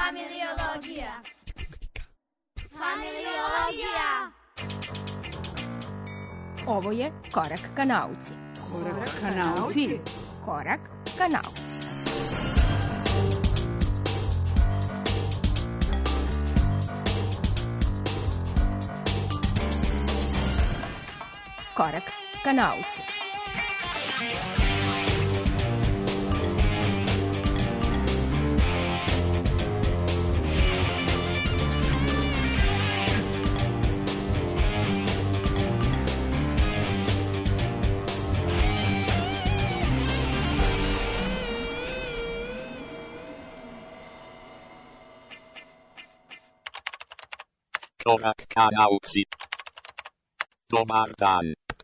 Familiologija. Familiologija. Ovo je Korak ka nauci. Korak ka nauci. Korak ka nauci. Korak ka nauci. Korak ka nauci. Dobar dan.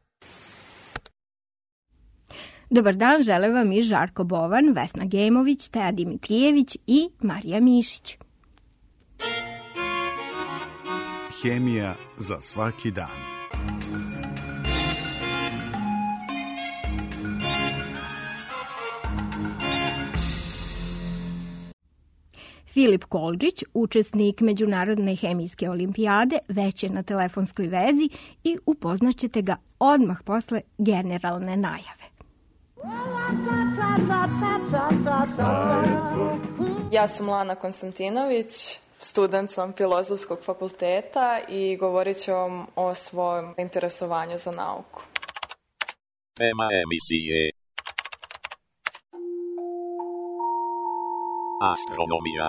Dobar dan, žele vam i Žarko Bovan, Vesna Gemović, Teja Dimitrijević i Marija Mišić. Hemija za svaki dan. Filip Koldžić, učesnik Međunarodne hemijske olimpijade, već je na telefonskoj vezi i upoznaćete ga odmah posle generalne najave. Ja sam Lana Konstantinović, student sam Filozofskog fakulteta i govorit ću vam o svom interesovanju za nauku. Tema emisije: astronomija.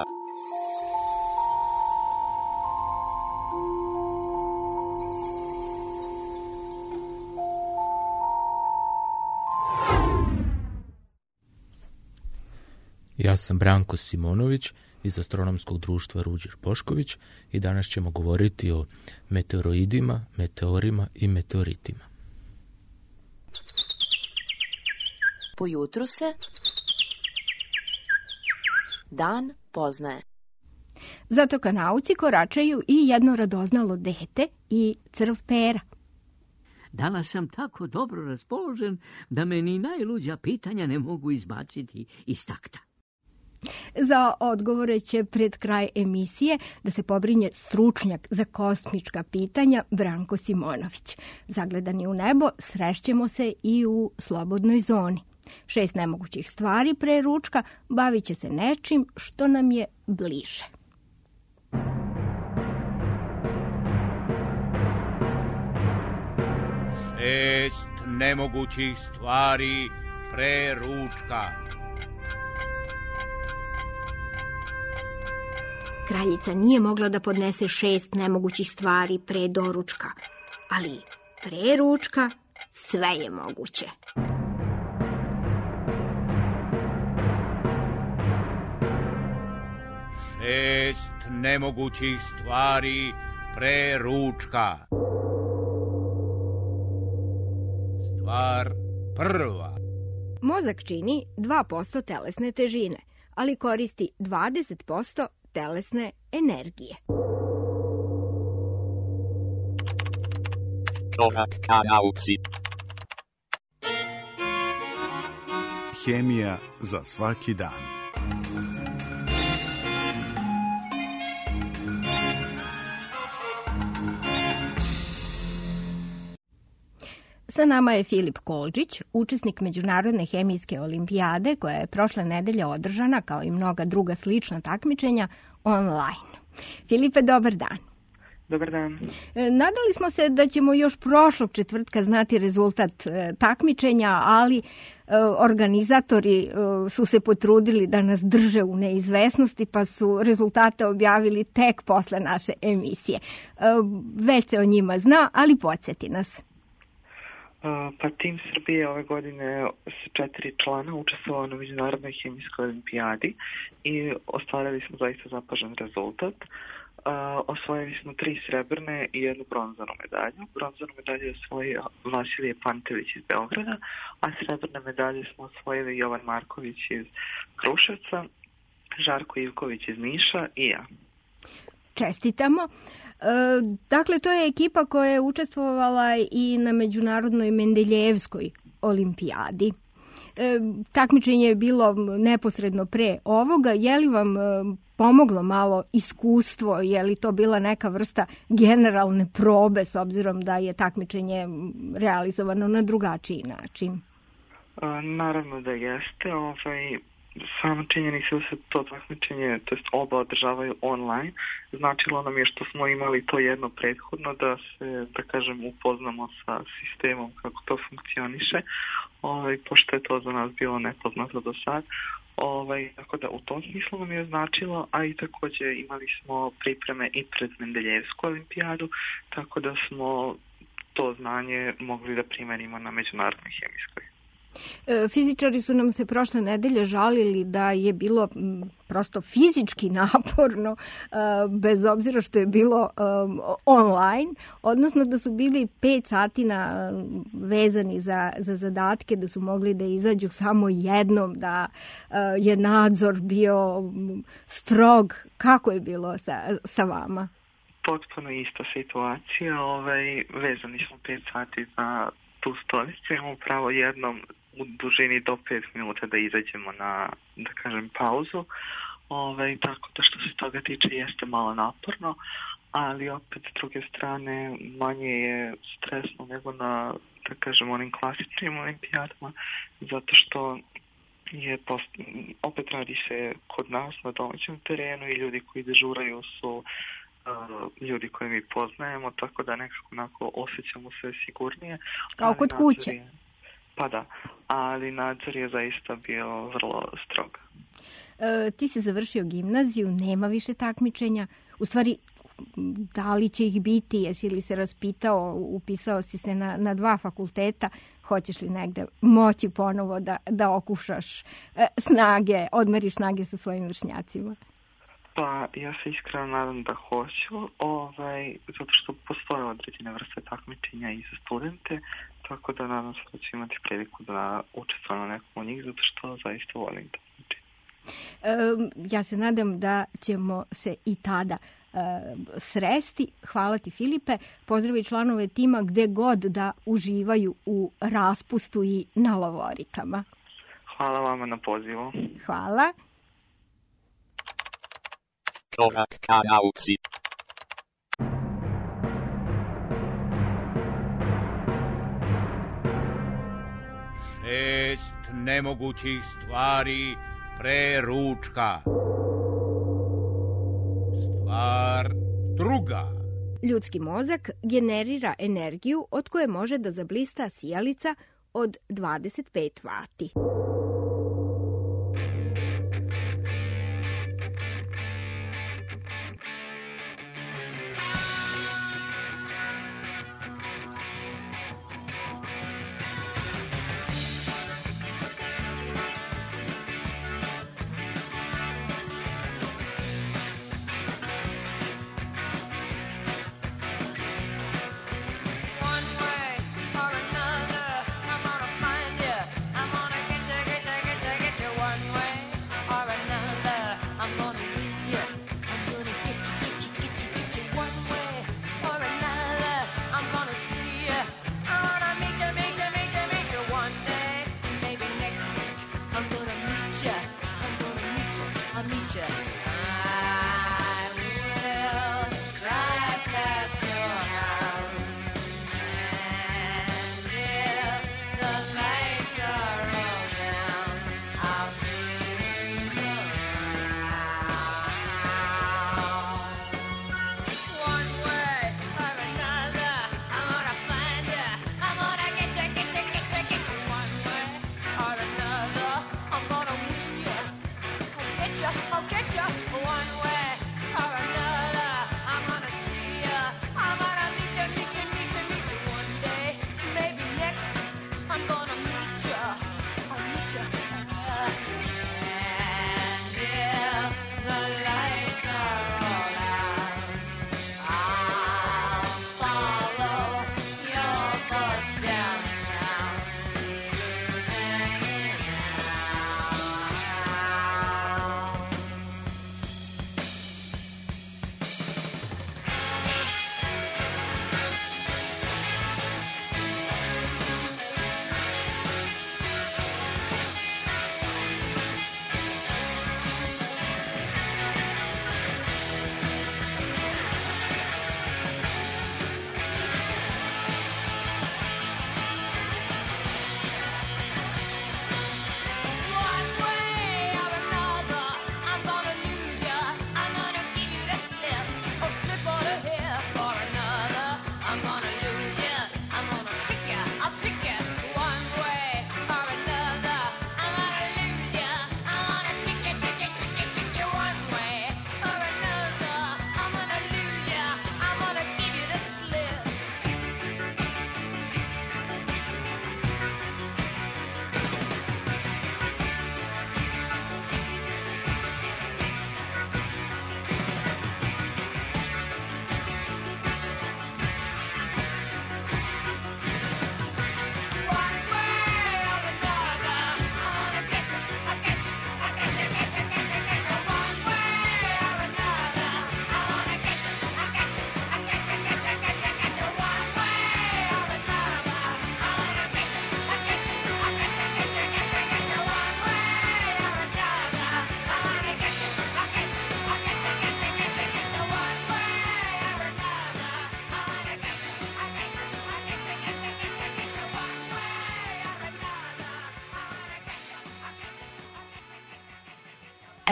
Ja sam Branko Simonović iz Astronomskog društva Ruđer Bošković i danas ćemo govoriti o meteoroidima, meteorima i meteoritima. Po jutru se dan poznaje. Zato ka nauci koračaju i jedno radoznalo dete i crv Pera. Danas sam tako dobro raspoložen da me ni najluđa pitanja ne mogu izbaciti iz takta. Za odgovore će pred kraj emisije da se pobrinje stručnjak za kosmička pitanja Branko Simonović. Zagledani u nebo, srešćemo se i u slobodnoj zoni. 6 nemogućih stvari pre ručka bavit će se nečim što nam je bliže. Šest nemogućih stvari pre ručka. Kraljica nije mogla da podnese 6 nemogućih stvari pre doručka, ali pre ručka sve je moguće. Šest nemogućih stvari pre ručka. Stvar prva. Mozak čini 2% telesne težine, ali koristi 20% telesne energije. Korak ka nauci. Hemija za svaki dan. Sa nama je Filip Koldžić, učesnik Međunarodne hemijske olimpijade koja je prošle nedelje održana, kao i mnoga druga slična takmičenja, online. Filipe, dobar dan. Dobar dan. Nadali smo se da ćemo još prošlog četvrtka znati rezultat takmičenja, ali organizatori su se potrudili da nas drže u neizvesnosti, pa su rezultate objavili tek posle naše emisije. Već se o njima zna, ali podsjeti nas. Pa tim Srbije ove godine s 4 člana učestvovao na Međunarodnoj hemijskoj olimpijadi i ostvarili smo zaista zapažen rezultat. Osvojili smo 3 srebrne i 1 bronzanu medalju. Bronzanu medalju je osvojio Vasilije Pantević iz Beograda, a srebrne medalje smo osvojili Jovan Marković iz Kruševca, Žarko Ivković iz Niša i ja. Čestitamo. Dakle, to je ekipa koja je učestvovala i na Međunarodnoj Mendeljevskoj olimpijadi. Takmičenje je bilo neposredno pre ovoga. Je li vam pomoglo malo iskustvo? Je li to bila neka vrsta generalne probe s obzirom da je takmičenje realizovano na drugačiji način? Naravno da jeste. Sama činjenica da se to takmičenje, to jest oba održavaju online, značilo nam je što smo imali to jedno prethodno da se, da kažem, upoznamo sa sistemom kako to funkcioniše, pošto je to za nas bilo nepoznato do sad. Tako da u tom smislu nam je značilo, a i također imali smo pripreme i pred Mendeljevsku olimpijadu, tako da smo to znanje mogli da primenimo na međunarodnoj hemijskoj. Fizičari su nam se prošle nedelje žalili da je bilo prosto fizički naporno, bez obzira što je bilo online, odnosno da su bili 5 sati vezani za zadatke, da su mogli da izađu samo jednom, da je nadzor bio strog. Kako je bilo sa vama? Potpuno ista situacija. Vezani smo 5 sati za tu stolicu. Imamo pravo jednom u dužini do 5 minuta da izađemo na, da kažem, pauzu. Tako da što se toga tiče jeste malo naporno, ali opet s druge strane manje je stresno nego na, da kažem, onim klasičnim olimpijadama, zato što je opet radi se kod nas na domaćem terenu i ljudi koji dežuraju su ljudi koje mi poznajemo, tako da nekako onako osjećamo sve sigurnije. Kao kod kuće. Pa da, ali nadzor je zaista bio vrlo strog. Ti si završio gimnaziju, nema više takmičenja. U stvari, da li će ih biti? Jesi li se raspitao, upisao si se na 2 fakulteta? Hoćeš li negde moći ponovo da okušaš snage, odmeriš snage sa svojim vršnjacima? Pa ja se iskreno nadam da hoću, zato što postoje određene vrste takmičenja i za studente, tako da nadam se da ću imati priliku da učestvujem na nekom od njih, zato što zaista volim takmičenje. Ja se nadam da ćemo se i tada sresti. Hvala ti, Filipe. Pozdravi članove tima gde god da uživaju u raspustu i na lovorikama. Hvala vama na pozivu. Hvala. Korak ka nauci. Šest nemogućih stvari pre ručka. Stvar druga. Ljudski mozak generira energiju od koje može da zablista sijalica od 25 vati. I'll get ya.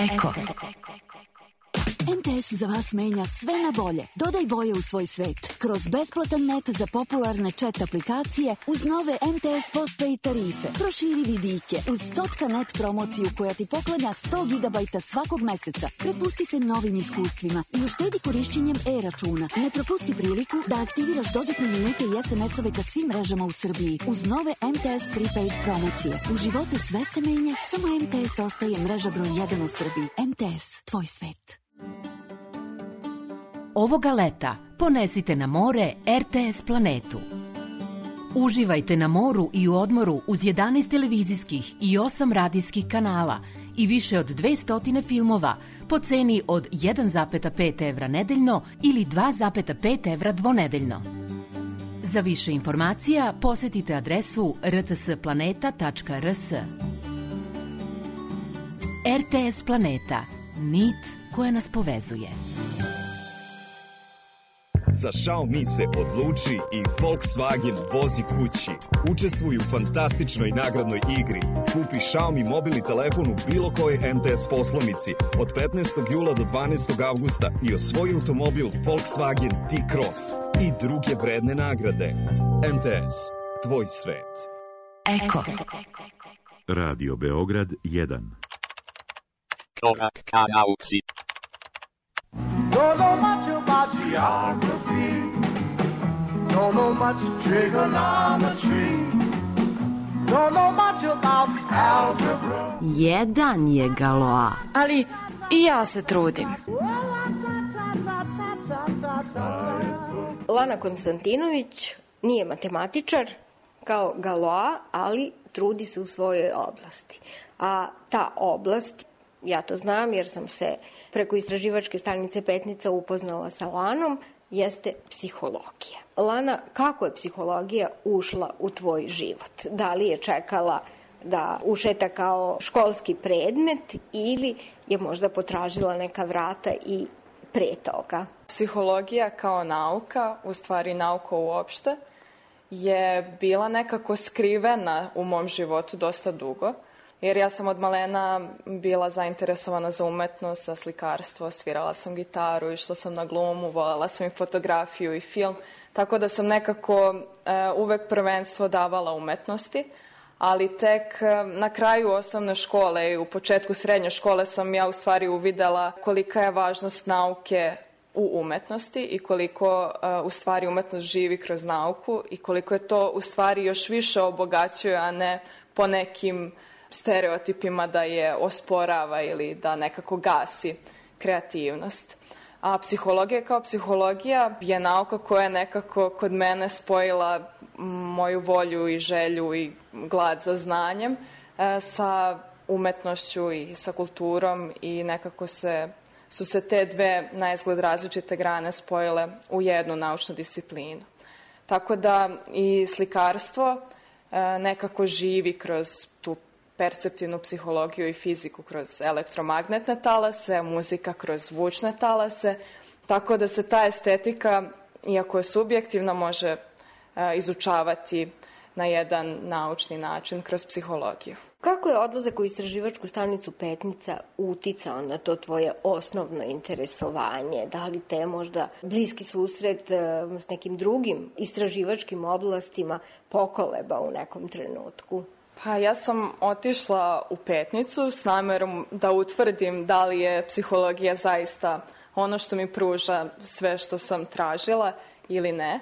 Eko. MTS za vas menja sve na bolje. Dodaj boje u svoj svet. Kroz besplatan net za popularne chat aplikacije uz nove MTS Postpaid tarife. Proširi vidike uz 100 net promociju koja ti poklanja 100 GB svakog meseca. Prepusti se novim iskustvima i uštedi korišćenjem e-računa. Ne propusti priliku da aktiviraš dodatne minute i SMS-ove ka svim mrežama u Srbiji uz nove MTS Prepaid promocije. U životu sve se menja, samo MTS ostaje mreža broj 1 u Srbiji. MTS, tvoj svet. Ovoga leta ponesite na more RTS planetu. Uživajte na moru i u odmoru uz 11 televizijskih i 8 radijskih kanala i više od 200 filmova po ceni od 1,5 evra nedeljno ili 2,5 evra dvonedeljno. Za više informacija posetite adresu rtsplaneta.rs. RTS Planeta. Nit koja nas povezuje. Za Xiaomi se odluči i Volkswagen vozi kući. Učestvuj u fantastičnoj nagradnoj igri. Kupi Xiaomi mobilni telefon u bilo kojoj MTS poslovnici od 15. jula do 12. avgusta i osvoji automobil Volkswagen T-Cross i druge vredne nagrade. MTS, tvoj svet. Eko. Radio Beograd 1. Korak ka nauci. Don't know much about geography. Don't know much trigonometry. Don't know much about algebra. Jedan je Galois. Ali i ja se trudim. Lana Konstantinović nije matematičar kao Galois, ali trudi se u svojoj oblasti. A ta oblast, ja to znam jer sam se preko istraživačke stanice Petnica upoznala sa Lanom, jeste psihologija. Lana, kako je psihologija ušla u tvoj život? Da li je čekala da ušeta kao školski predmet ili je možda potražila neka vrata i pre toga? Psihologija kao nauka, u stvari nauka uopšte, je bila nekako skrivena u mom životu dosta dugo. Jer ja sam od malena bila zainteresovana za umetnost, za slikarstvo, svirala sam gitaru, išla sam na glumu, voljela sam i fotografiju i film, tako da sam nekako uvek prvenstvo davala umetnosti, ali tek na kraju osnovne škole i u početku srednje škole sam ja u stvari uvidela kolika je važnost nauke u umetnosti i koliko u stvari umetnost živi kroz nauku i koliko je to u stvari još više obogaćuje, a ne po nekim stereotipima da je osporava ili da nekako gasi kreativnost. A psihologija kao psihologija je nauka koja je nekako kod mene spojila moju volju i želju i glad za znanjem sa umetnošću i sa kulturom i nekako su se te dve na izgled različite grane spojile u jednu naučnu disciplinu. Tako da i slikarstvo nekako živi kroz tu perceptivnu psihologiju i fiziku kroz elektromagnetne talase, muzika kroz zvučne talase, tako da se ta estetika, iako je subjektivna, može izučavati na jedan naučni način kroz psihologiju. Kako je odlazak u istraživačku stanicu Petnica uticao na to tvoje osnovno interesovanje? Da li te možda bliski susret s nekim drugim istraživačkim oblastima pokoleba u nekom trenutku? Pa ja sam otišla u Petnicu s namerom da utvrdim da li je psihologija zaista ono što mi pruža sve što sam tražila ili ne.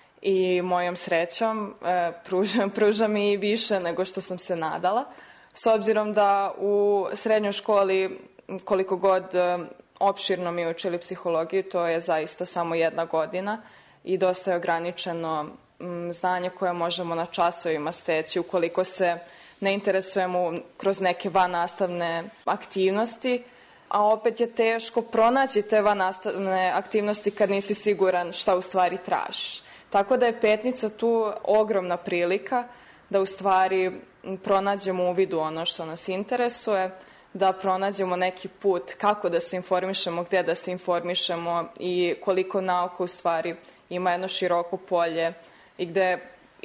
I mojom srećom pruža mi i više nego što sam se nadala. S obzirom da u srednjoj školi koliko god opširno mi učili psihologiju, to je zaista samo 1 godina i dosta je ograničeno znanje koje možemo na časovima steći ukoliko se ne interesujemo kroz neke vannastavne aktivnosti, a opet je teško pronaći te vannastavne aktivnosti kad nisi siguran šta u stvari tražiš. Tako da je Petnica tu ogromna prilika da u stvari pronađemo uvid u ono što nas interesuje, da pronađemo neki put kako da se informišemo, gde da se informišemo i koliko nauka u stvari ima jedno široko polje i gde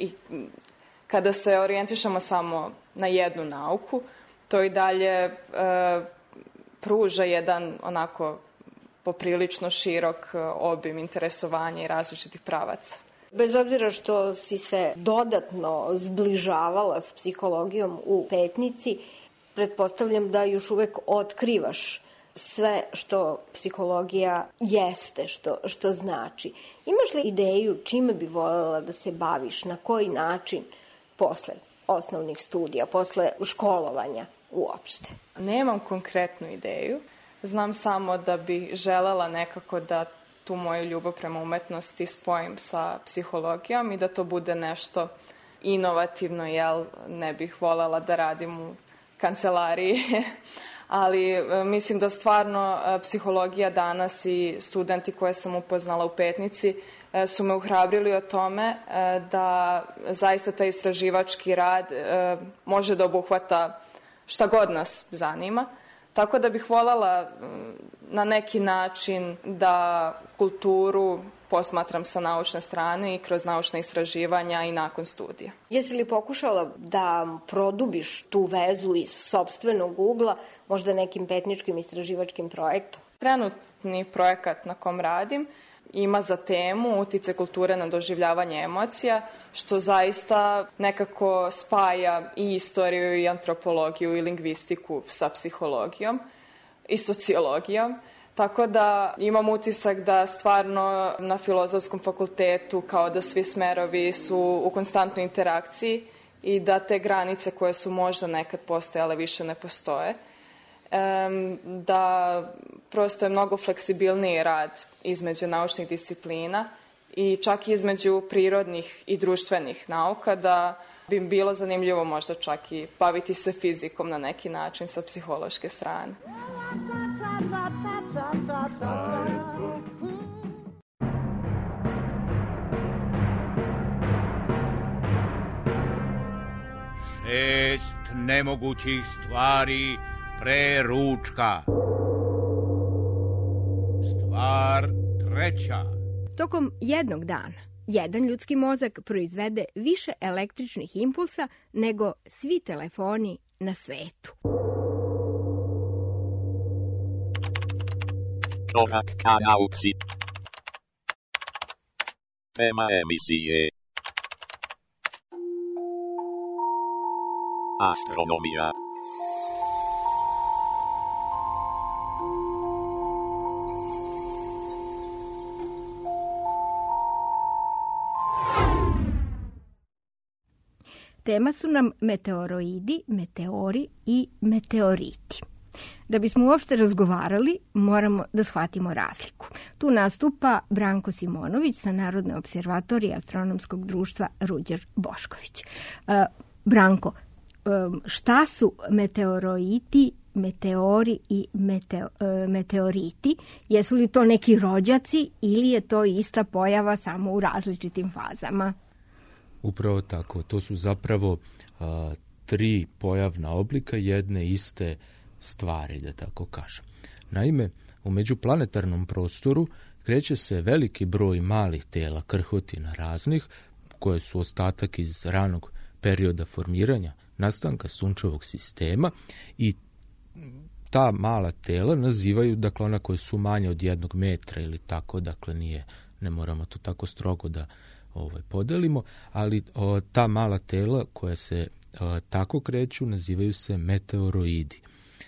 kada se orijentišemo samo na jednu nauku, to i dalje pruža jedan onako poprilično širok obim interesovanja i različitih pravaca. Bez obzira što si se dodatno zbližavala s psihologijom u Petnici, pretpostavljam da još uvek otkrivaš sve što psihologija jeste, što znači. Imaš li ideju čime bi voljela da se baviš, na koji način posle osnovnih studija, posle školovanja uopšte? Nemam konkretnu ideju. Znam samo da bih želela nekako da tu moju ljubav prema umetnosti spojim sa psihologijom i da to bude nešto inovativno, jel ne bih voljela da radim u kancelariji, ali mislim da stvarno psihologija danas i studenti koje sam upoznala u Petnici su me uhrabrili o tome da zaista taj istraživački rad može da obuhvata šta god nas zanima. Tako da bih voljela na neki način da kulturu posmatram sa naučne strane i kroz naučne istraživanja i nakon studija. Jesi li pokušala da produbiš tu vezu iz sopstvenog ugla, možda nekim petničkim istraživačkim projektom? Trenutni projekat na kom radim ima za temu uticaj kulture na doživljavanje emocija, što zaista nekako spaja i istoriju i antropologiju i lingvistiku sa psihologijom i sociologijom. Tako da imam utisak da stvarno na Filozofskom fakultetu kao da svi smerovi su u konstantnoj interakciji i da te granice koje su možda nekad postojale više ne postoje. Da prosto je mnogo fleksibilniji rad između naučnih disciplina i čak i između prirodnih i društvenih nauka, da bi bilo zanimljivo možda čak i baviti se fizikom na neki način sa psihološke strane. Šest nemogućih stvari pre ručka. Stvar treća. Tokom jednog dana, jedan ljudski mozak proizvede više električnih impulsa nego svi telefoni na svetu. Korak ka nauci. Tema emisije. Astronomija. Tema su nam meteoroidi, meteori i meteoriti. Da bismo uopšte razgovarali, moramo da shvatimo razliku. Tu nastupa Branko Simonović sa Narodne observatorije Astronomskog društva Ruđer Bošković. Branko, šta su meteoroidi, meteori i meteoriti? Jesu li to neki rođaci ili je to ista pojava samo u različitim fazama? Upravo tako. To su zapravo tri pojavna oblika jedne iste stvari, da tako kažem. Naime, u međuplanetarnom prostoru kreće se veliki broj malih tela, krhotina raznih, koje su ostatak iz ranog perioda formiranja nastanka sunčevog sistema i ta mala tela nazivaju, dakle, ona koje su manje od 1 metra ili tako, dakle, ne moramo to tako strogo da podelimo, ali ta mala tela koja se tako kreću nazivaju se meteoroidi.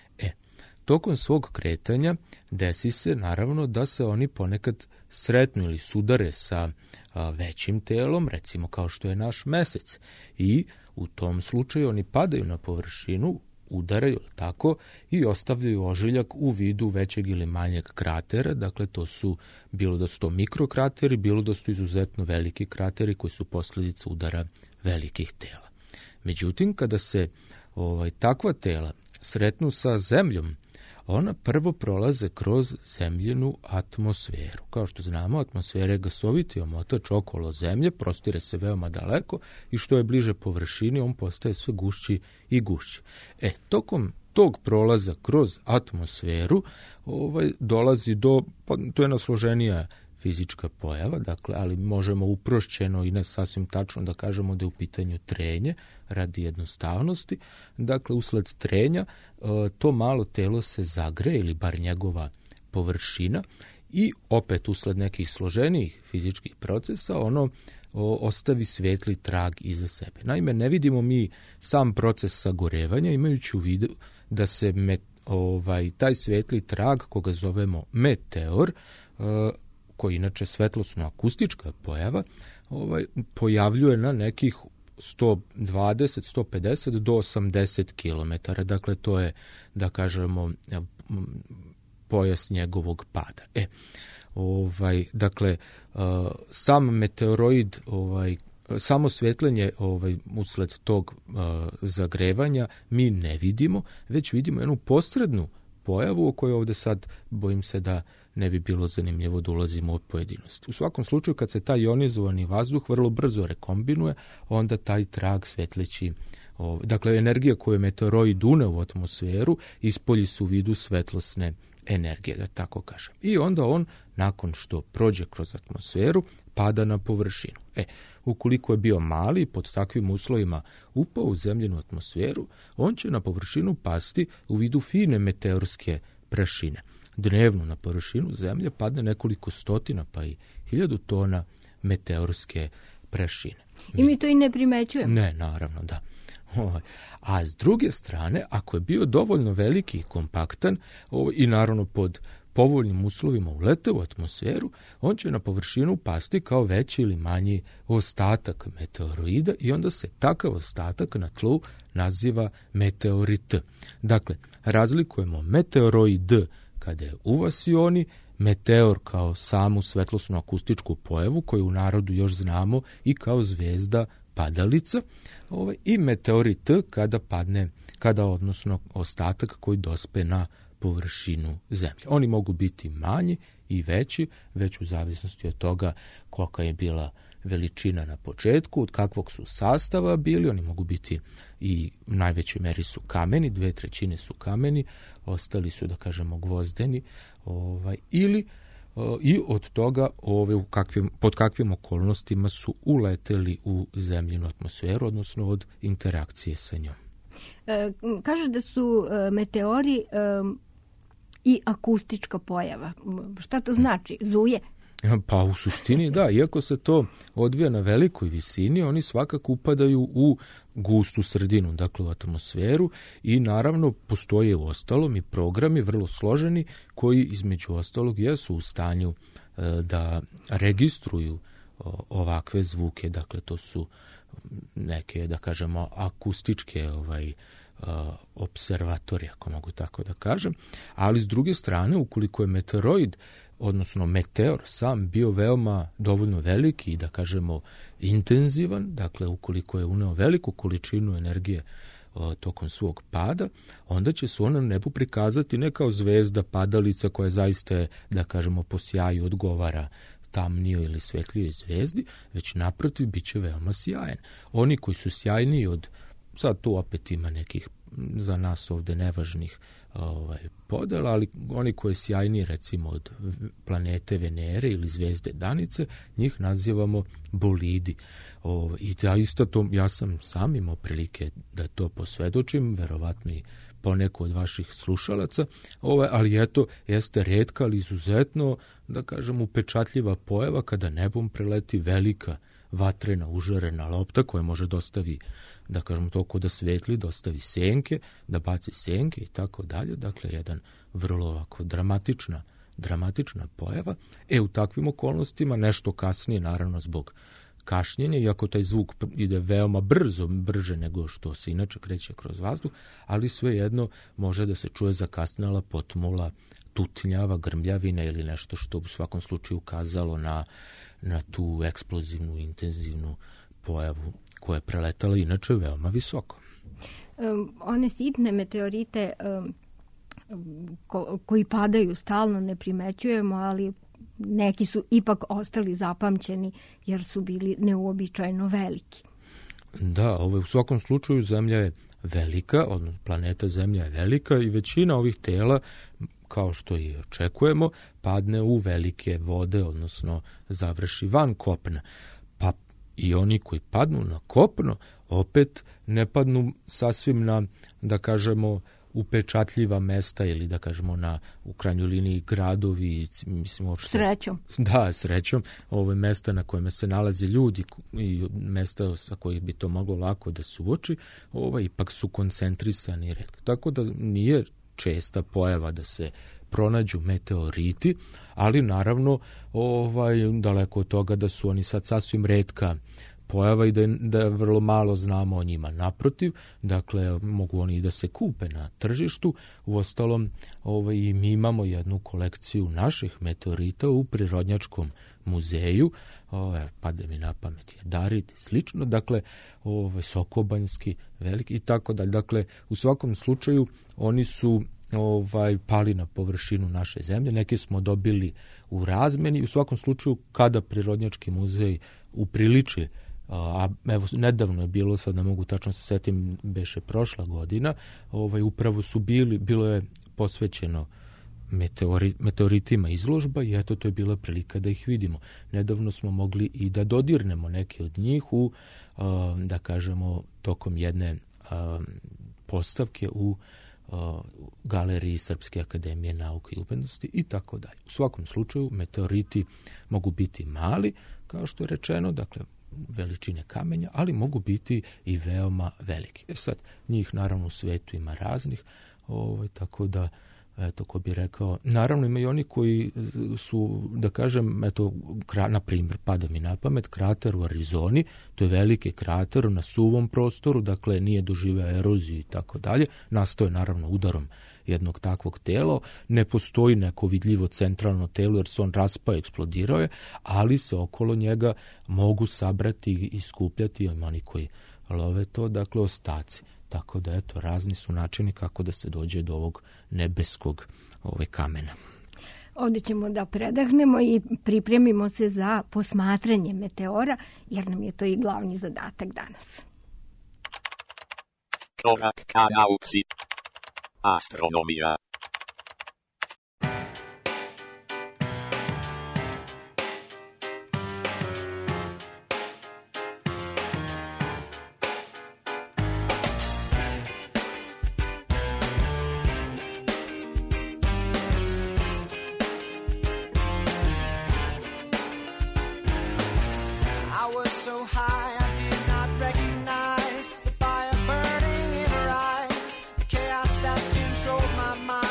Tokom svog kretanja desi se naravno da se oni ponekad sretnu ili sudare sa većim telom, recimo kao što je naš mesec, i u tom slučaju oni padaju na površinu, udaraju tako i ostavljaju ožiljak u vidu većeg ili manjeg kratera. Dakle, to su bilo da su to mikrokrateri, bilo da su izuzetno veliki krateri koji su posljedica udara velikih tela. Međutim, kada se takva tela sretnu sa zemljom, ona prvo prolaze kroz zemljinu atmosferu. Kao što znamo, atmosfera je gasoviti omotač okolo zemlje, prostire se veoma daleko i što je bliže površini, on postaje sve gušći i gušći. Tokom tog prolaza kroz atmosferu dolazi do, to je jedna složenija fizička pojava, dakle, ali možemo uprošćeno i ne sasvim tačno da kažemo da je u pitanju trenje radi jednostavnosti. Dakle, usled trenja to malo telo se zagreje ili bar njegova površina i opet usled nekih složenijih fizičkih procesa ono ostavi svetli trag iza sebe. Naime, ne vidimo mi sam proces sagorevanja imajući u vidu da se taj svetli trag, koga zovemo meteor, koji inače svetlosno-akustička pojava, pojavljuje na nekih 120, 150 do 80 km. Dakle, to je, da kažemo, pojas njegovog pada. Dakle, sam meteoroid, samo svetlenje usled tog zagrevanja mi ne vidimo, već vidimo jednu posrednu pojavu o kojoj ovdje sad bojim se da ne bi bilo zanimljivo da ulazimo u pojedinosti. U svakom slučaju, kad se taj ionizovani vazduh vrlo brzo rekombinuje, onda taj trag svetleći, dakle, energija koju meteoroid une u atmosferu ispolji su u vidu svetlosne energije, da tako kažem. I onda on, nakon što prođe kroz atmosferu, pada na površinu. Ukoliko je bio mali, pod takvim uslovima upao u zemljinu atmosferu, on će na površinu pasti u vidu fine meteorske prašine. Dnevno na površinu zemlje padne nekoliko stotina pa i 1000 tona meteorske prašine. I mi to i ne primećujemo. Ne, naravno, da. A s druge strane, ako je bio dovoljno veliki i kompaktan i naravno pod povoljnim uslovima ulete u atmosferu, on će na površinu pasti kao veći ili manji ostatak meteoroida i onda se takav ostatak na tlu naziva meteorit. Dakle, razlikujemo meteoroid kada je u vasioni, meteor kao samu svetlosno-akustičku pojavu koju u narodu još znamo i kao zvezda padalica, i meteorit kada odnosno ostatak koji dospe na površinu zemlje. Oni mogu biti manji i veći, već u zavisnosti od toga kolika je bila veličina na početku, od kakvog su sastava bili. Oni mogu biti i u najvećoj meri su kameni, 2/3 su kameni, ostali su, da kažemo, gvozdeni, ili i od toga pod kakvim okolnostima su uleteli u zemljinu atmosferu, odnosno od interakcije sa njom. Kaže da su meteori i akustička pojava. Šta to znači? Zuje? Pa u suštini da, iako se to odvija na velikoj visini, oni svakako upadaju u gustu sredinu, dakle u atmosferu, i naravno postoje u ostalom i programi vrlo složeni koji između ostalog jesu u stanju da registruju ovakve zvuke, dakle to su neke, da kažemo, akustičke observatorije, ako mogu tako da kažem, ali s druge strane, ukoliko je meteoroid, odnosno meteor sam bio veoma dovoljno veliki i, da kažemo, intenzivan, dakle ukoliko je uneo veliku količinu energije tokom svog pada, onda će se on na nebu prikazati ne kao zvezda padalica koja zaista, da kažemo, po sjaju odgovara tamnijoj ili svetlijoj zvezdi, već naprotiv bit će veoma sjajan. Oni koji su sjajniji od, sad tu opet ima nekih za nas ovde nevažnih podela, ali oni koji je sjajniji, recimo, od planete Venere ili zvezde Danice, njih nazivamo bolidi. I zaista to, ja sam sam imao prilike da to posvedočim, verovatno i poneko od vaših slušalaca, ali eto, jeste retka, ali izuzetno, da kažem, upečatljiva pojava kada nebom preleti velika vatrena užarena lopta koja može dostavi, da kažem, toliko da svetli, dostavi senke, da baci senke i tako dalje. Dakle, jedan vrlo ovako dramatična pojava. U takvim okolnostima, nešto kasnije, naravno zbog kašnjenja, iako taj zvuk ide veoma brže nego što se inače kreće kroz vazduh, ali svejedno može da se čuje zakasnela, potmula, tutnjava, grmljavina ili nešto što u svakom slučaju ukazalo na tu eksplozivnu, intenzivnu pojavu koja je preletala inače veoma visoko. One sitne meteorite koji padaju stalno ne primećujemo, ali neki su ipak ostali zapamćeni jer su bili neuobičajeno veliki. Da, u svakom slučaju Zemlja je velika, odnosno planeta Zemlja je velika i većina ovih tela kao što i očekujemo, padne u velike vode, odnosno završi van kopna. Pa i oni koji padnu na kopno, opet ne padnu sasvim na, da kažemo, upečatljiva mesta ili da kažemo u krajnjoj liniji gradovi, mislim uopšte. Srećom. Da, srećom. Ovo je mesta na kojima se nalaze ljudi i mesta sa kojih bi to moglo lako da se uoči, ipak su koncentrisani retko. Tako da nije česta pojava da se pronađu meteoriti, ali naravno daleko od toga da su oni sad sasvim retka pojava i da vrlo malo znamo o njima. Naprotiv, dakle, mogu oni i da se kupe na tržištu. Uostalom, i mi imamo jednu kolekciju naših meteorita u Prirodnjačkom muzeju. Pade mi na pamet jadarit i slično. Dakle, sokobanjski, veliki i tako dalje. Dakle, u svakom slučaju, oni su pali na površinu naše zemlje. Neki smo dobili u razmeni. U svakom slučaju, kada Prirodnjački muzej upriliči, a evo nedavno je bilo, sad ne mogu tačno se setim, beše prošla godina, upravo su bilo je posvećeno meteoritima izložba i eto, to je bila prilika da ih vidimo. Nedavno smo mogli i da dodirnemo neke od njih u, da kažemo, tokom jedne postavke u galeriji Srpske akademije nauke i umetnosti i tako dalje. U svakom slučaju, meteoriti mogu biti mali, kao što je rečeno, dakle, veličine kamenja, ali mogu biti i veoma veliki. Sad, njih naravno u svetu ima raznih, tako da, eto, ko bi rekao, naravno ima i oni koji su, da kažem, eto, na primjer, pada mi na pamet, krater u Arizoni, to je veliki krater na suvom prostoru, dakle, nije doživeo eroziju i tako dalje, nastao je naravno udarom jednog takvog tela, ne postoji neko vidljivo centralno telo jer se on raspao, eksplodirao je, ali se okolo njega mogu sabrati i skupljati oni koji love to, dakle, ostaci. Tako da, eto, razni su načini kako da se dođe do ovog nebeskog kamena. Ovdje ćemo da predahnemo i pripremimo se za posmatranje meteora, jer nam je to i glavni zadatak danas. Korak ka nauci. Astronomija. My mind.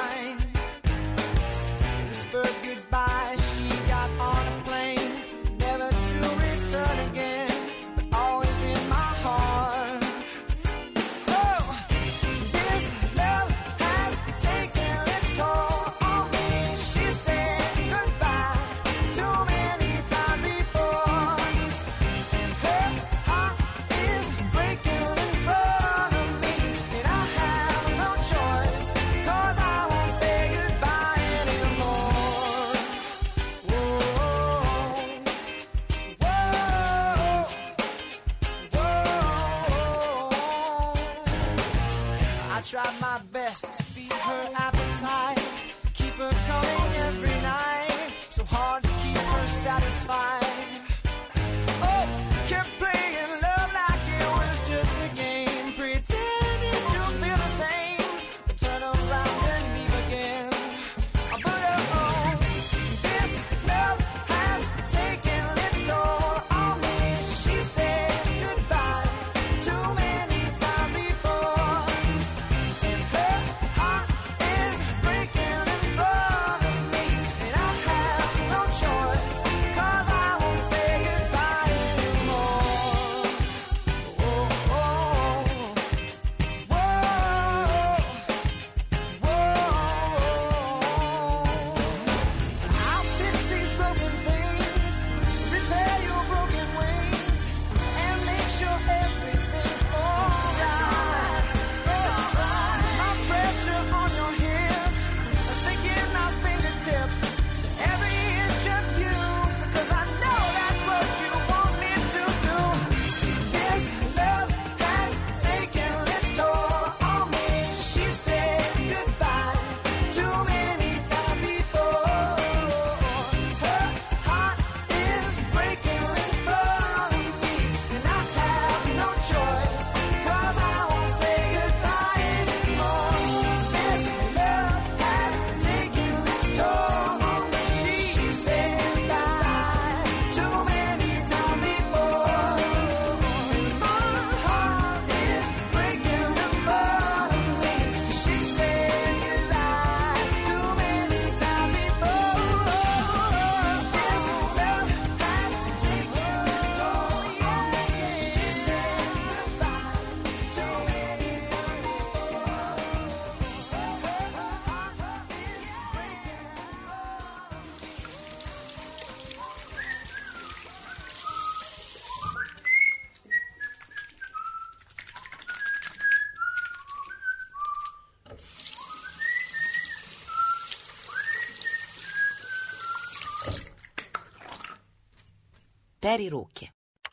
peri ruke.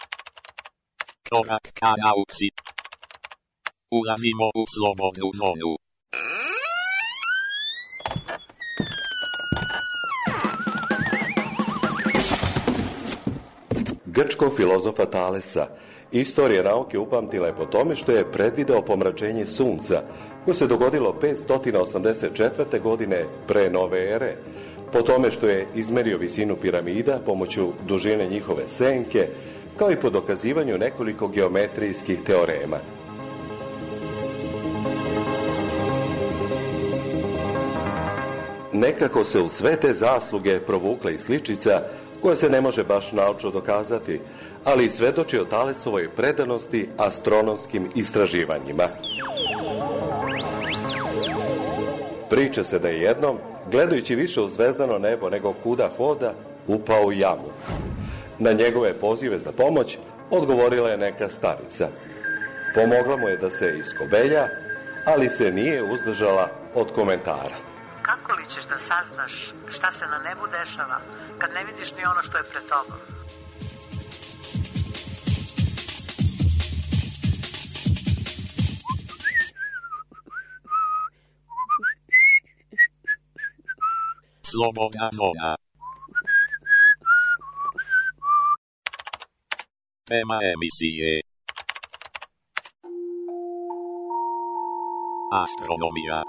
Korak ka nauci. Ulazimo u slobodnu zonu. Grčkog filozofa Talesa istorija nauke upamtila je po tome što je predvideo pomračenje sunca, koje se dogodilo 584. godine pre nove ere, po tome što je izmerio visinu piramida pomoću dužine njihove senke, kao i po dokazivanju nekoliko geometrijskih teorema. Nekako se u sve te zasluge provukla i sličica koja se ne može baš naučno dokazati, ali svedoči o Talesovoj predanosti astronomskim istraživanjima. Priča se da je jednom, gledajući više u zvezdano nebo nego kuda hoda, upao u jamu. Na njegove pozive za pomoć odgovorila je neka starica. Pomogla mu je da se iskobelja, ali se nije uzdržala od komentara. Kako li ćeš da saznaš šta se na nebu dešava kad ne vidiš ni ono što je pred tobom? Slobodna zona. Tema emisije. Astronomija.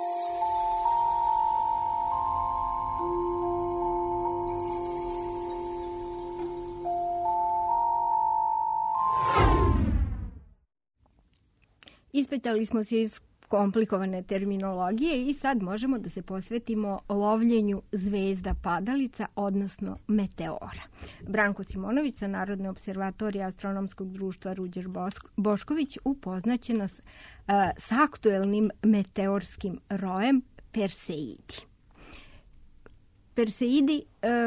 Ispetali smo se iz komplikovane terminologije i sad možemo da se posvetimo lovljenju zvezda padalica, odnosno meteora. Branko Simonović sa Narodne observatorije Astronomskog društva Ruđer Bošković upoznaće nas sa aktuelnim meteorskim rojem Perseidi. Perseidi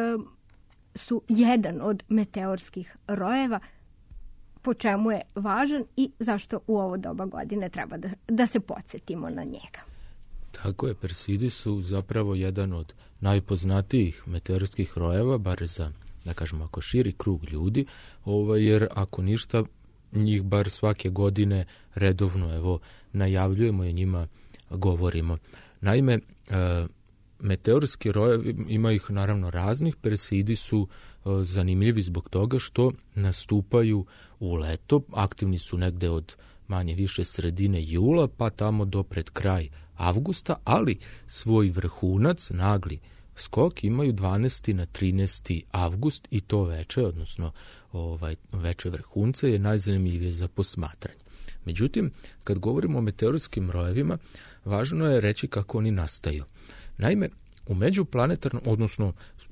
su jedan od meteorskih rojeva. Po čemu je važan i zašto u ovo doba godine treba da se podsjetimo na njega. Tako je, Perseidi su zapravo jedan od najpoznatijih meteorskih rojeva, bar za, da kažemo, ako širi krug ljudi, jer ako ništa, njih bar svake godine redovno najavljujemo i njima govorimo. Naime, meteorski rojevi, ima ih naravno raznih, Perseidi su zanimljivi zbog toga što nastupaju u leto, aktivni su negde od manje više sredine jula, pa tamo do pred kraj avgusta, ali svoj vrhunac, nagli skok, imaju 12. na 13. avgust i to veče, odnosno veče vrhunce je najzanimljivije za posmatranje. Međutim, kad govorimo o meteorskim rojevima, važno je reći kako oni nastaju. Naime, u međuplanetarnom, odnosno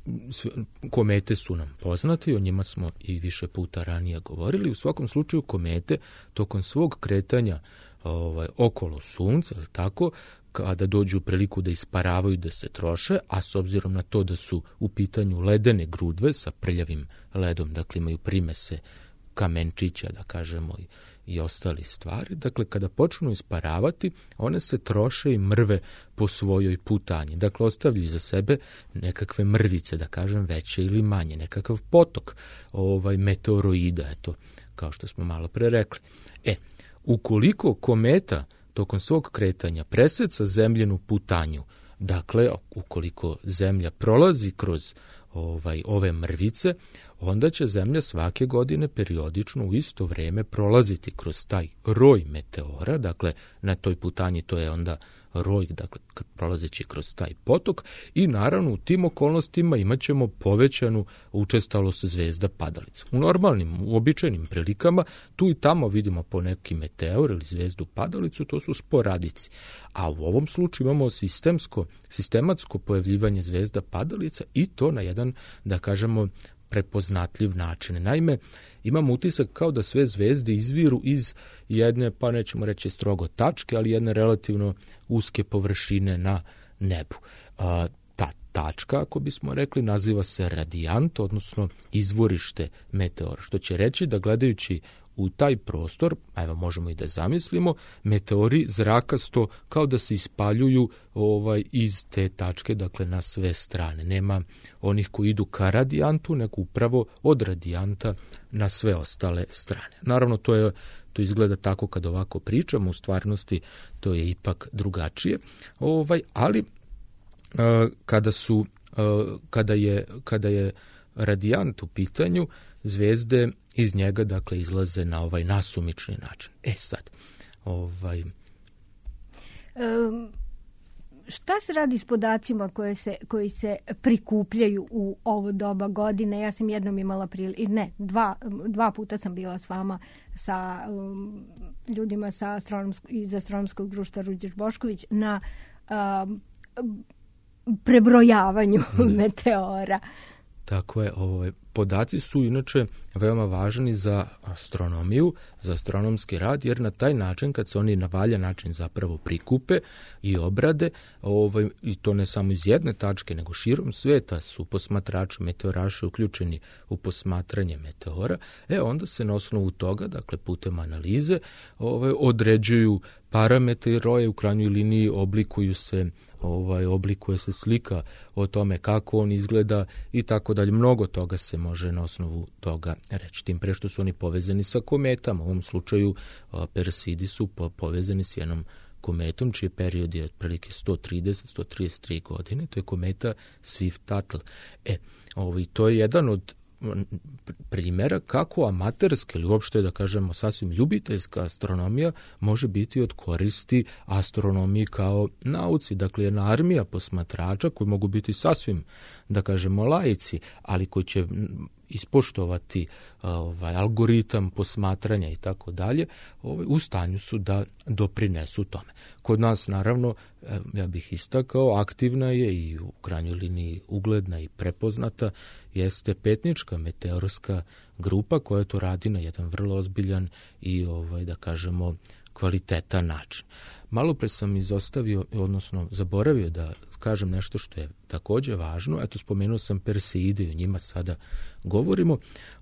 komete su nam poznate, o njima smo i više puta ranije govorili. U svakom slučaju komete tokom svog kretanja okolo Sunca, tako, kada dođu u priliku da isparavaju, da se troše, a s obzirom na to da su u pitanju ledene grudve sa prljavim ledom, dakle imaju primese kamenčića, da kažemo, i ostali stvari. Dakle, kada počnu isparavati, one se troše i mrve po svojoj putanji. Dakle, ostavljaju za sebe nekakve mrvice, da kažem, veće ili manje, nekakav potok meteoroida, eto, kao što smo malo pre rekli. Ukoliko kometa tokom svog kretanja preseca zemljenu putanju, dakle, ukoliko zemlja prolazi kroz ove mrvice, onda će zemlja svake godine periodično u isto vreme prolaziti kroz taj roj meteora, dakle na toj putanji to je onda roj, dakle kad prolazeći kroz taj potok, i naravno u tim okolnostima imat ćemo povećanu učestalost zvezda padalica. U normalnim, uobičajenim prilikama tu i tamo vidimo po neki meteor ili zvezdu padalicu, to su sporadici. A u ovom slučaju imamo sistematsko pojavljivanje zvezda padalica i to na jedan, da kažemo, prepoznatljiv način. Naime, imamo utisak kao da sve zvezde izviru iz jedne, pa nećemo reći strogo tačke, ali jedne relativno uske površine na nebu. tačka, ako bismo rekli, naziva se radijant, odnosno izvorište meteora, što će reći da gledajući u taj prostor, evo možemo i da zamislimo, meteori zrakasto kao da se ispaljuju iz te tačke, dakle na sve strane. Nema onih koji idu ka radijantu, nego upravo od radijanta na sve ostale strane. Naravno, to izgleda tako kad ovako pričamo, u stvarnosti to je ipak drugačije, ali kada je radijant u pitanju, zvezde iz njega dakle izlaze na ovaj nasumični način. Sad, šta se radi s podacima koji se prikupljaju u ovo doba godine? Ja sam jednom imala dva puta sam bila s vama sa ljudima iz Astronomskog društva Ruđer Bošković na prebrojavanju meteora. Tako je, podaci su inače veoma važni za astronomiju, za astronomski rad, jer na taj način, kad se oni na valjan način zapravo prikupe i obrade, i to ne samo iz jedne tačke, nego širom sveta su posmatrači, meteoraši uključeni u posmatranje meteora, onda se na osnovu toga, dakle putem analize, određuju parametri roje, u krajnjoj liniji oblikuje se slika o tome kako on izgleda i tako dalje. Mnogo toga se može na osnovu toga reći. Tim pre što su oni povezani sa kometama. U ovom slučaju Persidi su povezani s jednom kometom, čiji period je otprilike 133 godine. To je kometa Swift-Tuttle. To je jedan od primjera kako amaterska ili uopšte da kažemo sasvim ljubiteljska astronomija može biti od koristi astronomiji kao nauci. Dakle, jedna armija posmatrača koji mogu biti sasvim, da kažemo, laici, ali koji će ispoštovati algoritam posmatranja i tako dalje, u stanju su da doprinesu tome. Kod nas, naravno, ja bih istakao, aktivna je i u krajnjoj liniji ugledna i prepoznata jeste Petnička meteorska grupa koja to radi na jedan vrlo ozbiljan i, da kažemo, kvalitetan način. Malo pre sam izostavio, odnosno zaboravio da kažem nešto što je također važno. Spomenuo sam Perseide i o njima sada govorimo.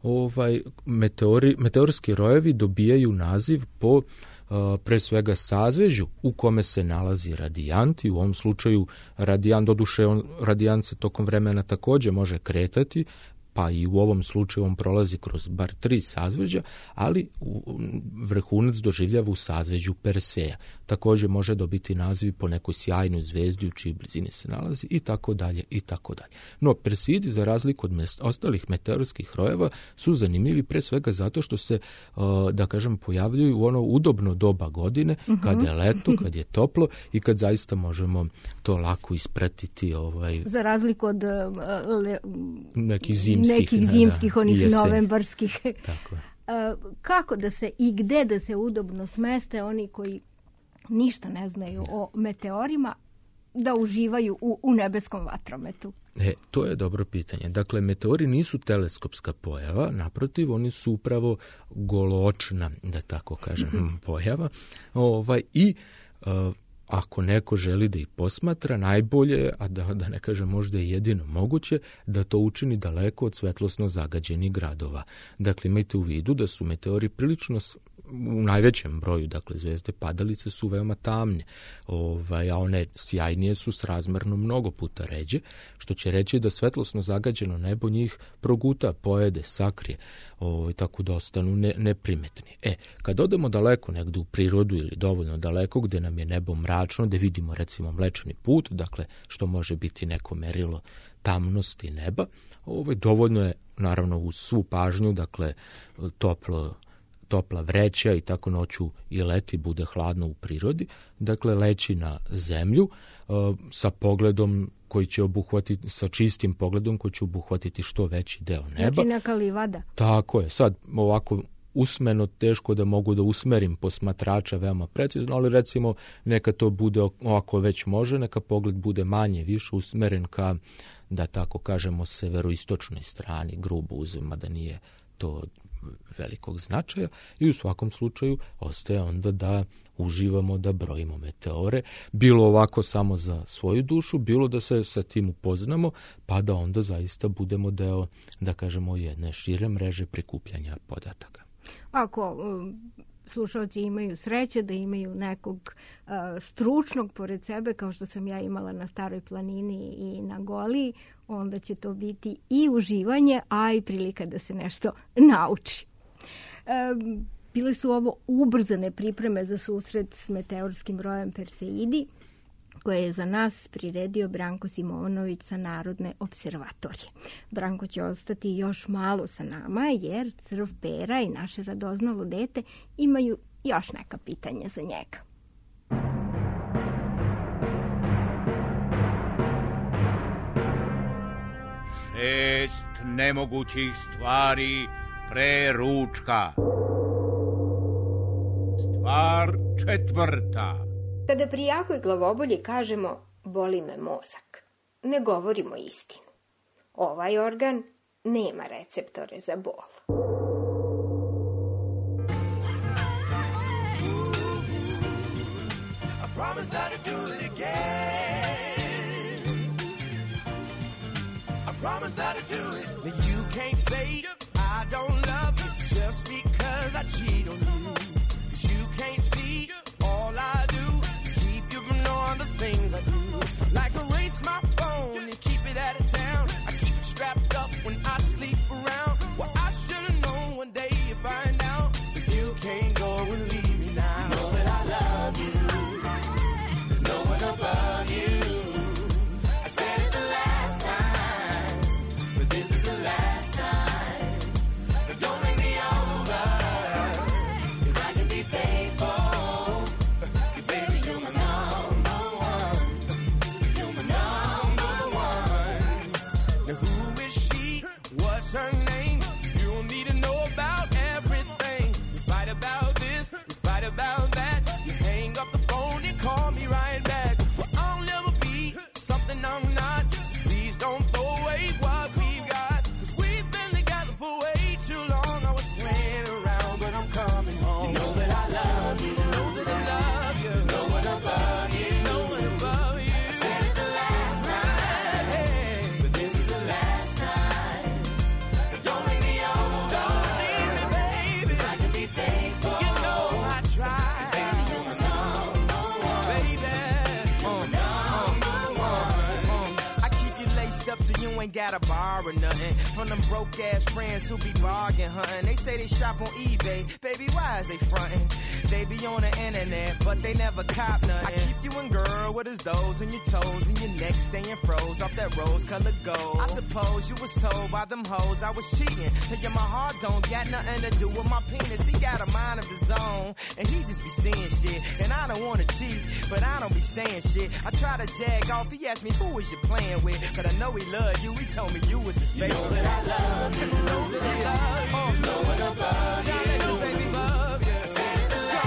Meteorski rojevi dobijaju naziv po pre svega sazvežju u kome se nalazi radijant i u ovom slučaju radijant se tokom vremena također može kretati, pa i u ovom slučaju on prolazi kroz bar 3 sazvežđa, ali vrhunac doživljava u sazvežđu Perseja. Također može dobiti naziv po nekoj sjajnoj zvezdi u čiji blizini se nalazi i tako dalje i tako dalje. No, Perseidi, za razliku od ostalih meteorskih rojeva, su zanimljivi pre svega zato što se, da kažem, pojavljuju u ono udobno doba godine, kad je leto, kad je toplo i kad zaista možemo to lako ispratiti. Za razliku od nekih zimskih, onih novembarskih. Tako je. Kako da se i gde da se udobno smeste oni koji ništa ne znaju o meteorima, da uživaju u nebeskom vatrometu? To je dobro pitanje. Dakle, meteori nisu teleskopska pojava, naprotiv, oni su upravo goloočna, da tako kažem, pojava. Ako neko želi da ih posmatra, najbolje je, a da ne kažem možda je jedino moguće, da to učini daleko od svetlosno zagađenih gradova. Dakle, imajte u vidu da su meteori prilično u najvećem broju, dakle, zvezde padalice su veoma tamne, a one sjajnije su srazmerno mnogo puta ređe, što će reći da svetlosno zagađeno nebo njih proguta, pojede, sakrije, tako da ostanu neprimetni. Kad odemo daleko negde u prirodu ili dovoljno daleko gde nam je nebo mračno, gde vidimo recimo Mlečni put, dakle, što može biti neko merilo tamnosti neba, dovoljno je, naravno, uz svu pažnju, dakle, topla vreća i tako noću i leti bude hladno u prirodi, dakle leći na zemlju sa pogledom koji će obuhvatiti, sa čistim pogledom koji će obuhvatiti što veći deo neba. Znači neka livada. Tako je, sad ovako usmeno teško da mogu da usmerim posmatrača veoma precizno, ali recimo neka to bude, ako već može, neka pogled bude manje više usmeren ka, da tako kažemo, severoistočnoj strani, grubo uzima da nije to velikog značaja, i u svakom slučaju ostaje onda da uživamo da brojimo meteore, bilo ovako samo za svoju dušu, bilo da se sa tim upoznamo, pa da onda zaista budemo deo, da kažemo, jedne šire mreže prikupljanja podataka. Ako slušalci imaju sreće da imaju nekog stručnog pored sebe, kao što sam ja imala na Staroj planini i na Goliji, onda će to biti i uživanje, a i prilika da se nešto nauči. Bile su ovo ubrzane pripreme za susret s meteorskim rojem Perseidi, koje je za nas priredio Branko Simonović sa Narodne observatorije. Branko će ostati još malo sa nama, jer Crv Pera i naše radoznalo dete imaju još neka pitanja za njega. Šest nemogućih stvari pre ručka. Stvar četvrta. Kada pri jakoj glavobolji kažemo boli me mozak, ne govorimo istinu. Ovaj organ nema receptore za bol. I promise not to do it again. I promise not to do it. You can't say I don't love you just because I cheat on you. You can't see all I do. On the things I do, like erase my phone and keep it out of town. I keep it strapped up when I sleep around. Well, I should've known one day you find out that you can't go and leave me now. You know that I love you. There's no one above you. I said it the last time, but this is the last time. But don't make me over, 'cause I can be faithful. Her name, you don't need to know about everything. We fight about this, we fight about that. You hang up the phone and call me right back. Well, I'll never be something I'm not. So please don't throw away what we've got. 'Cause we've been together for way too long. I was playing around, but I'm coming home. You know that I love you. You know that I love you. There's no one above you. No one above you. I said it the last time, but this is the last time. Don't make me over. Don't leave me, baby. 'Cause I can be faithful. You know I try. Baby, you're my number one. Baby, you're my number one. I keep you laced up so you ain't gotta borrow nothing from them broke ass friends who be bargain hunting. They say they shop on eBay. Baby, why is they frontin'? They be on the internet, but they never cop nothing. I keep you in, girl, with his toes and your toes and your neck staying froze off that rose-colored gold. I suppose you was told by them hoes I was cheating. Tell you my heart don't got nothing to do with my penis. He got a mind of his own, and he just be saying shit. And I don't wanna cheat, but I don't be saying shit. I try to jag off, he asked me who was you playing with, but I know he loved you. He told me you was his favorite. You know that I love you. You know that I love you. There's no one above you. Let you, baby, love you. Let's go.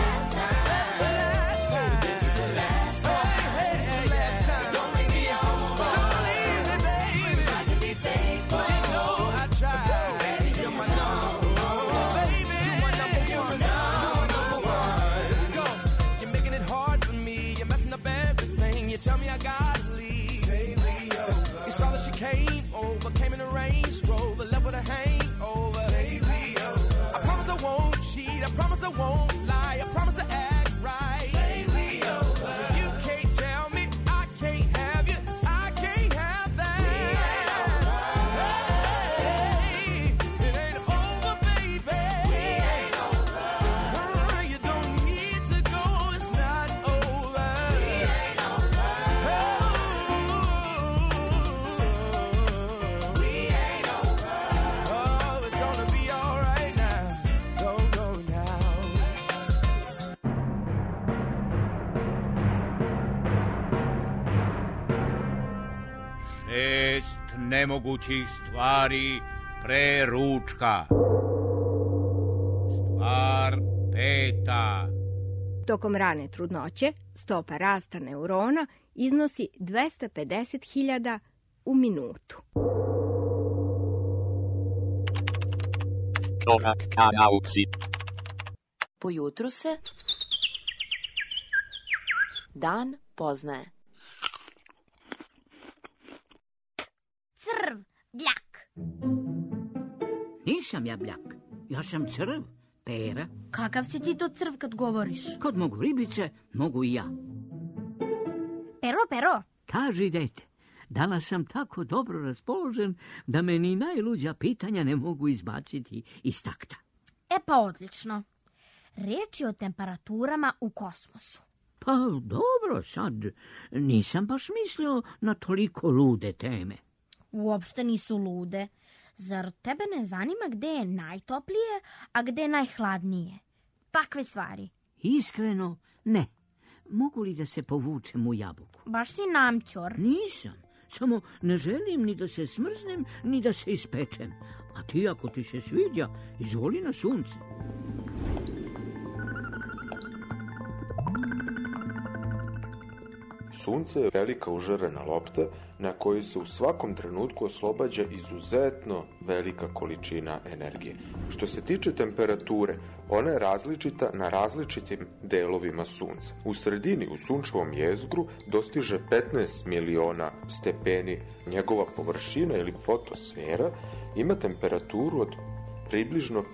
Tell me I gotta leave. Stay over. You saw that she came over, came in a Range Rover, left with a hangover. Stay over. I promise I won't cheat. I promise I won't lie. I promise to act right. Stay over. You can't tell me I can't have you. I can't have that. We ain't over. Hey, it ain't over, baby. We ain't over. You don't need to go. It's not over. We ain't over. Šest nemogućih stvari pre ručka. Stvar peta. Tokom rane trudnoće stopa rasta neurona iznosi 250.000 u minutu. Korak ka nauci. Po jutru se Dan poznaje. Crv, bljak. Nisam ja bljak, ja sam crv, Pera. Kakav si ti to crv kad govoriš? Kad mogu ribice, mogu i ja. Pero. Kaži, dete, danas sam tako dobro raspoložen da me ni najluđa pitanja ne mogu izbaciti iz takta. Pa odlično. Riječ je o temperaturama u kosmosu. Pa dobro, sad nisam baš mislio na toliko lude teme. Uopšte nisu lude. Zar tebe ne zanima gde je najtoplije, a gde je najhladnije? Takve stvari. Iskreno, ne. Mogu li da se povučem u jabuku? Baš si namćor. Nisam. Samo ne želim ni da se smrznem, ni da se ispečem. A ti, ako ti se sviđa, izvoli na sunce. Sunce je velika užarena lopta na kojoj se u svakom trenutku oslobađa izuzetno velika količina energije. Što se tiče temperature, ona je različita na različitim delovima sunca. U sredini, u sunčevom jezgru, dostiže 15 miliona stepeni. Njegova površina ili fotosfera ima temperaturu od približno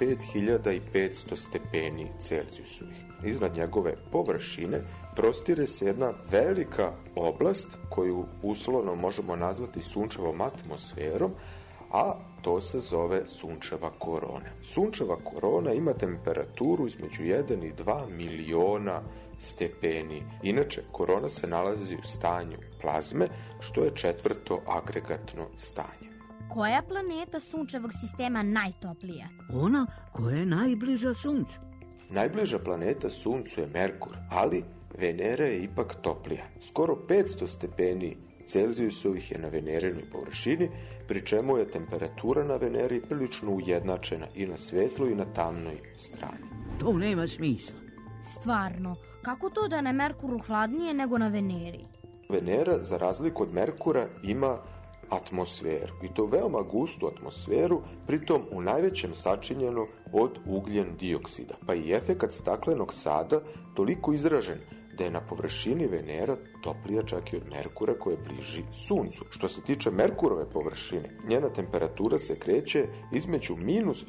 5500 stepeni Celzijusovih. Iznad njegove površine prostire se jedna velika oblast koju uslovno možemo nazvati sunčevom atmosferom, a to se zove sunčeva korona. Sunčeva korona ima temperaturu između 1 i 2 miliona stepeni. Inače, korona se nalazi u stanju plazme, što je 4. agregatno stanje. Koja planeta sunčevog sistema najtoplija? Ona koja je najbliža suncu. Najbliža planeta suncu je Merkur, ali Venera je ipak toplija. Skoro 500 stepeni Celzijusovih je na Venerinoj površini, pri čemu je temperatura na Veneri prilično ujednačena i na svetloj i na tamnoj strani. To nema smisla. Stvarno, kako to da je na Merkuru hladnije nego na Veneri? Venera, za razliku od Merkura, ima atmosferu, i to veoma gustu atmosferu, pritom u najvećem sačinjeno od ugljen dioksida, pa i efekat staklenog sada toliko izražen da je na površini Venera toplija čak i od Merkura koje bliži Suncu. Što se tiče Merkurove površine, njena temperatura se kreće između minus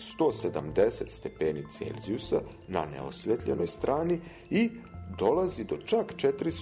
170 stepeni Celzijusa na neosvetljenoj strani i dolazi do čak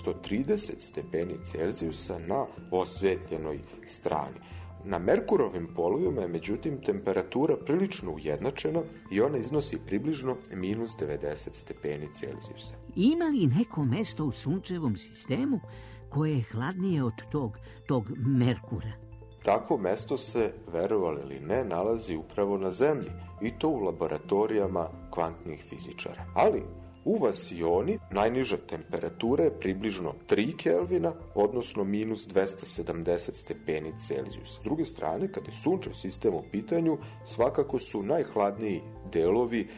430 stepeni Celzijusa na osvetljenoj strani. Na Merkurovim polovima je međutim temperatura prilično ujednačena i ona iznosi približno minus 90 stepeni Celzijusa. Ima li neko mesto u sunčevom sistemu koje je hladnije od tog Merkura? Takvo mesto se, verovali ili ne, nalazi upravo na Zemlji, i to u laboratorijama kvantnih fizičara. Ali u Vasioni najniža temperatura je približno 3 Kelvina, odnosno minus 270 stepeni Celzijusa. S druge strane, kad je sunčev sistem u pitanju, svakako su najhladniji delovi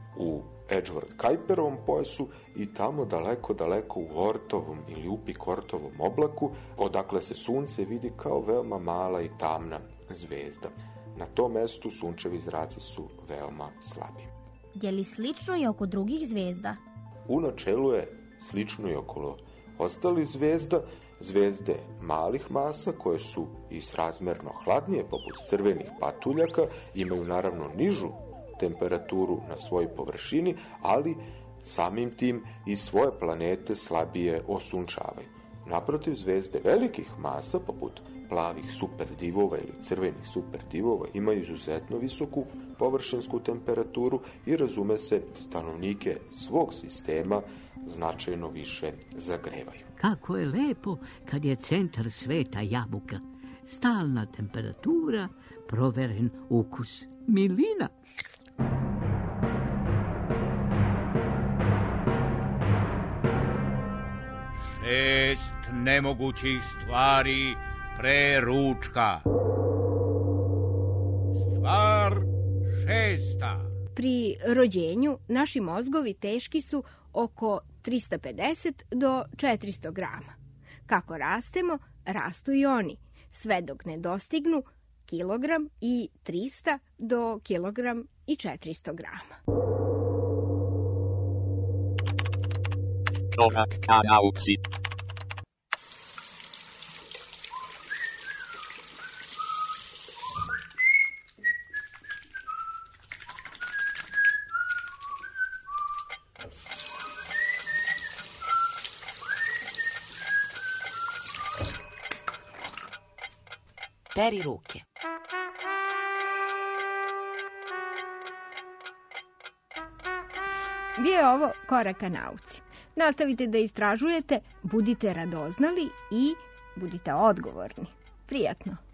u Edgeworth-Kuiperovom pojasu i tamo daleko u Ortovom ili Upik-Ortovom oblaku, odakle se sunce vidi kao veoma mala i tamna zvezda. Na tom mestu sunčevi zraci su veoma slabi. Je li slično i oko drugih zvezda? U načelu je slično i okolo ostalih zvezda. Zvezde malih masa, koje su i srazmerno hladnije, poput crvenih patuljaka, imaju naravno nižu temperaturu na svojoj površini, ali samim tim i svoje planete slabije osunčavaju. Naprotiv, zvezde velikih masa, poput plavih superdivova ili crvenih superdivova, imaju izuzetno visoku površinsku temperaturu i, razume se, stanovnike svog sistema značajno više zagrevaju. Kako je lepo kad je centar sveta jabuka. Stalna temperatura, proveren ukus. Milina! Šest nemogućih stvari pre ručka. Stvar šesta. Pri rođenju naši mozgovi teški su oko 350 do 400 grama. Kako rastemo, rastu i oni, sve dok ne dostignu kilogram i 300 do kilogram i 400 grama. Korak ka nauci. Peri ruke. Bio je ovo Korak ka nauci. Nastavite da istražujete, budite radoznali i budite odgovorni. Prijatno!